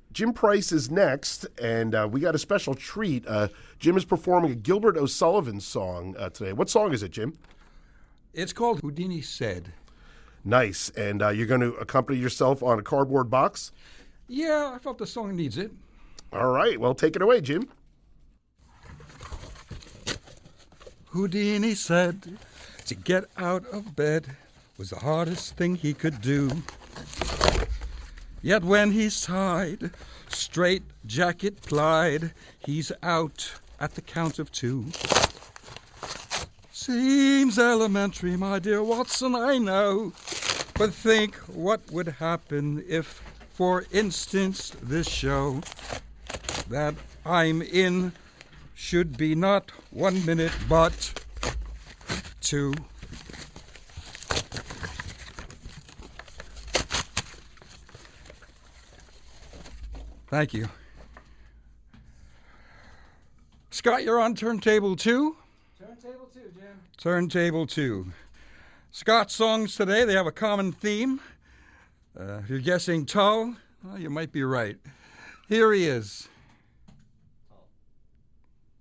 Jim Price is next, and we got a special treat. Jim is performing a Gilbert O'Sullivan song today. What song is it, Jim? It's called Houdini Said. Nice. And you're going to accompany yourself on a cardboard box? Yeah, I felt the song needs it. All right. Well, take it away, Jim. Houdini said to get out of bed was the hardest thing he could do. Yet when he's tied, straight jacket plied, he's out at the count of 2. Seems elementary, my dear Watson, I know. But think what would happen if, for instance, this show that I'm in should be not 1 minute, but 2. Thank you. Scott, you're on turntable 2? Turntable 2, Jim. Turntable 2. Scott's songs today, they have a common theme. If you're guessing toe, well, you might be right. Here he is.